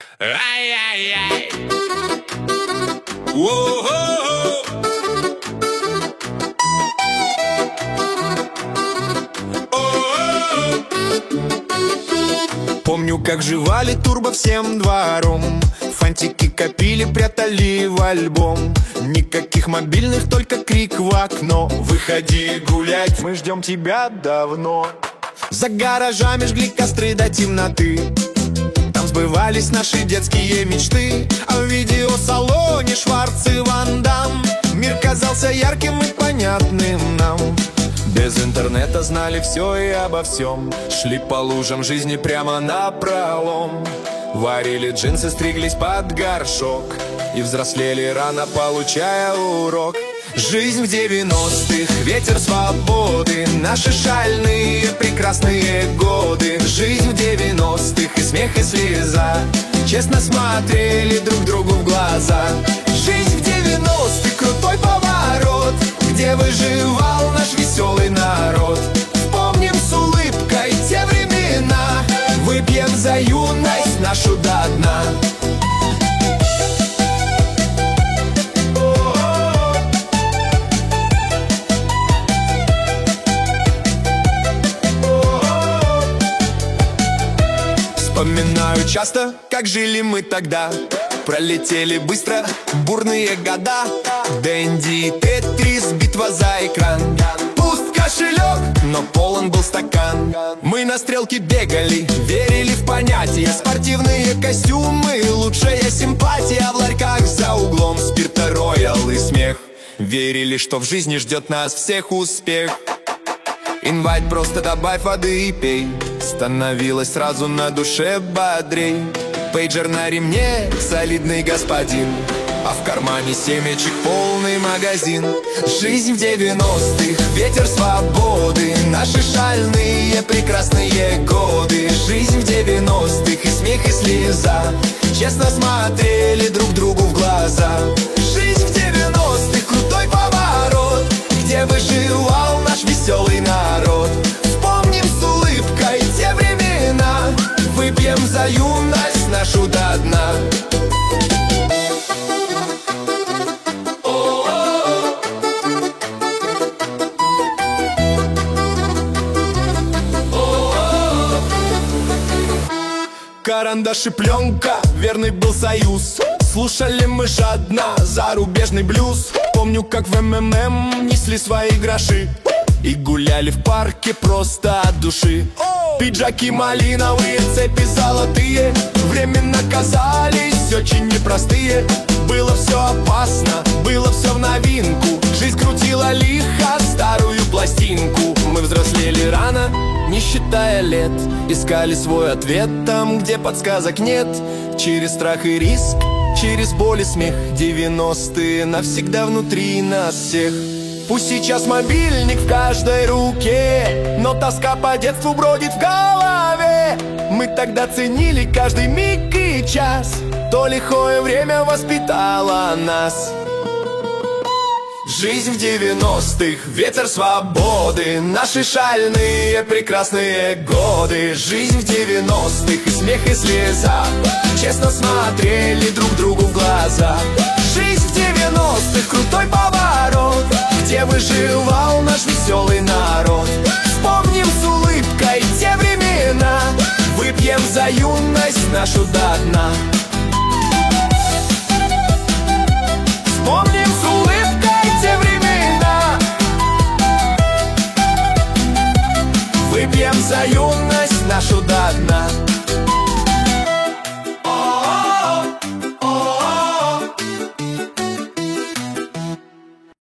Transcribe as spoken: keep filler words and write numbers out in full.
Ай-яй-яй. Воу-хоу-хоу. О-о-о. Помню, как жевали турбо всем двором, фантики копили, прятали в альбом. Никаких мобильных, только крик в окно: выходи гулять, мы ждем тебя давно. За гаражами жгли костры до темноты, там сбывались наши детские мечты. А в видеосалоне Шварц и Ван Дамм мир казался ярким и понятным нам. Без интернета знали все и обо всем, шли по лужам жизни прямо напролом. Варили джинсы, стриглись под горшок и взрослели рано, получая урок. Жизнь в девяностых, ветер свободы, наши шальные прекрасные годы. Жизнь в девяностых, и смех, и слеза, честно смотрели друг другу в глаза. Жизнь в девяностых, крутой поворот, где выживал наш веселый народ. Вспомним с улыбкой те времена, выпьем за юность нашу до дна. Вспоминаю часто, как жили мы тогда. Пролетели быстро бурные года. Дэнди и Тетрис, битва за экран. Пуст кошелек, но полон был стакан. Мы на стрелке бегали, верили в понятия. Спортивные костюмы, лучшая симпатия. В ларьках за углом спирта, роял и смех. Верили, что в жизни ждет нас всех успех. Инвайт, просто добавь воды и пей. Становилось сразу на душе бодрей. Пейджер на ремне, солидный господин, а в кармане семечек полный магазин. Жизнь в девяностых, ветер свободы, наши шальные прекрасные годы. Жизнь в девяностых, и смех, и слеза, честно смотрели друг другу в глаза. Жизнь в девяностых, крутой поворот, где выживал наш веселый народ. Вспомним с улыбкой те времена, выпьем за юность нашу до дна. Карандаш и пленка, верный был союз. Слушали мы жадно зарубежный блюз. Помню, как в эм эм эм несли свои гроши и гуляли в парке просто от души. Пиджаки малиновые, цепи золотые временно казались очень непростые. Было все опасно, было все в новинку, жизнь крутила лихо старую пластинку. Мы взрослели рано, не считая лет, искали свой ответ там, где подсказок нет. Через страх и риск, через боль и смех, девяностые навсегда внутри нас всех. Пусть сейчас мобильник в каждой руке, но тоска по детству бродит в голове. Мы тогда ценили каждый миг и час, то лихое время воспитало нас. Жизнь в девяностых, ветер свободы, наши шальные прекрасные годы. Жизнь в девяностых, и смех, и слеза, честно смотрели друг другу в глаза. Жизнь в девяностых, крутой поворот, где выживал наш веселый народ. Вспомним с улыбкой те времена, выпьем за юность нашу до дна. Вспомним с улыбкой те времена, выпьем за юность нашу до дна.